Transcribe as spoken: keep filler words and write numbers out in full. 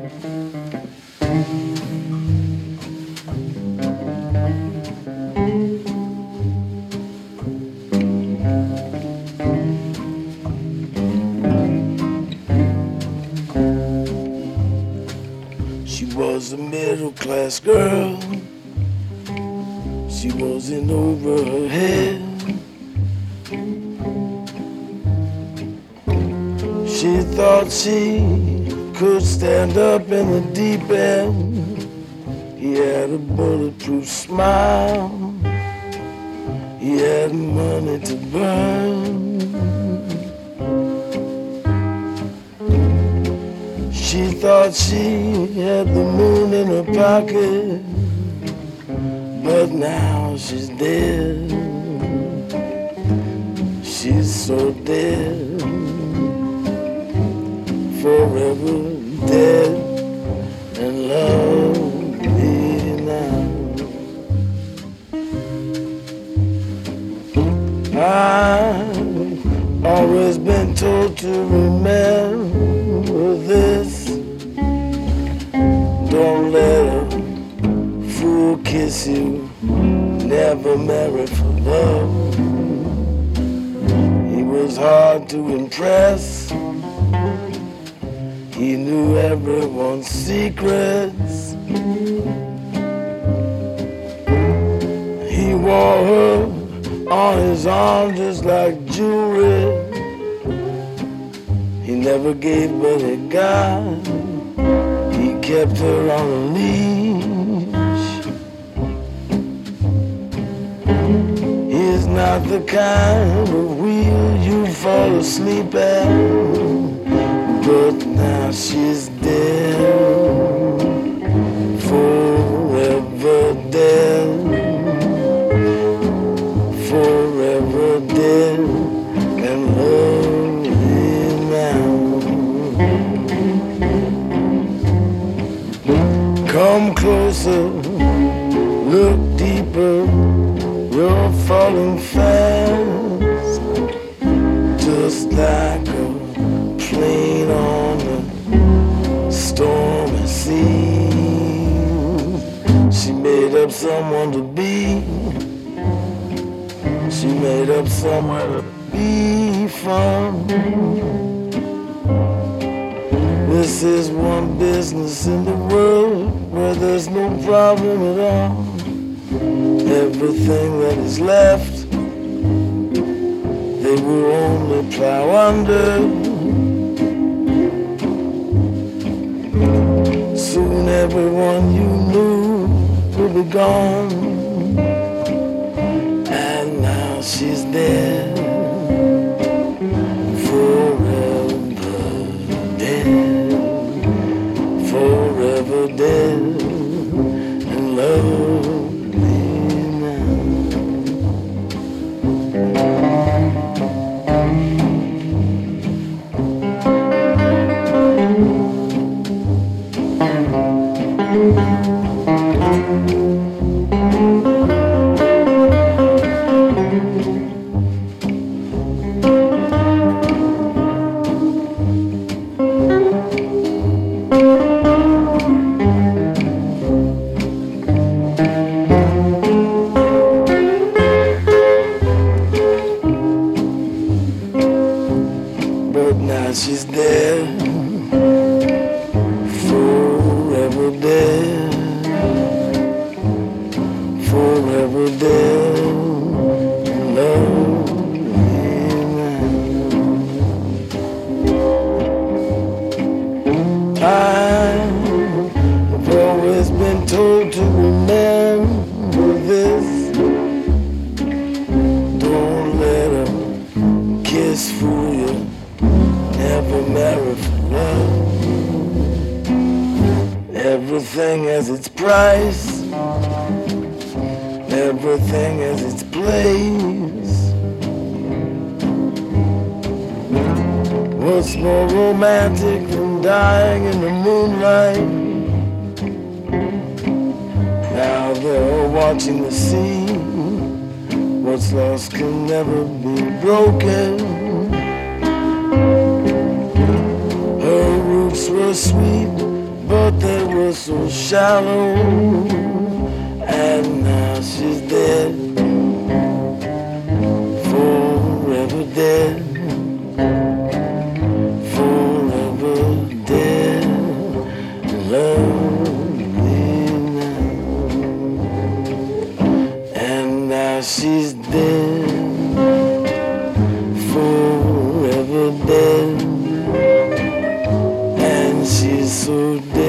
She was a middle-class girl. She was in over her head. She thought she could stand up in the deep end. He had a bulletproof smile. He had money to burn. She thought she had the moon in her pocket, but now she's dead. She's so dead, forever dead, and love me now. I've always been told to remember this. Don't let a fool kiss you, never marry for love. He was hard to impress. He knew everyone's secrets. He wore her on his arm just like jewelry. He never gave but he got. He kept her on a leash. He's not the kind of wheel you fall asleep at, but now she's dead, forever dead, forever dead, and love me now. Come closer, look deeper, you're falling fast, just like a plane on a stormy sea. She made up someone to be. She made up somewhere to be from. This is one business in the world where there's no problem at all. Everything that is left, they will only plow under. Soon everyone you knew will be gone, and now she's dead, forever dead, forever dead, and love me now. But now she's dead, forever dead, forever dead, and love me now. I've always been told to remember this. Don't let a kiss fool you, never marry for love. Everything has its price, everything has its place. What's more romantic than dying in the moonlight? Now they're all watching the sea. What's lost can never be broken. Her roots were sweet, but thought they were so shallow, and now she's dead, forever dead, forever dead. Lonely now, and now she's dead, forever dead, and she's so dead.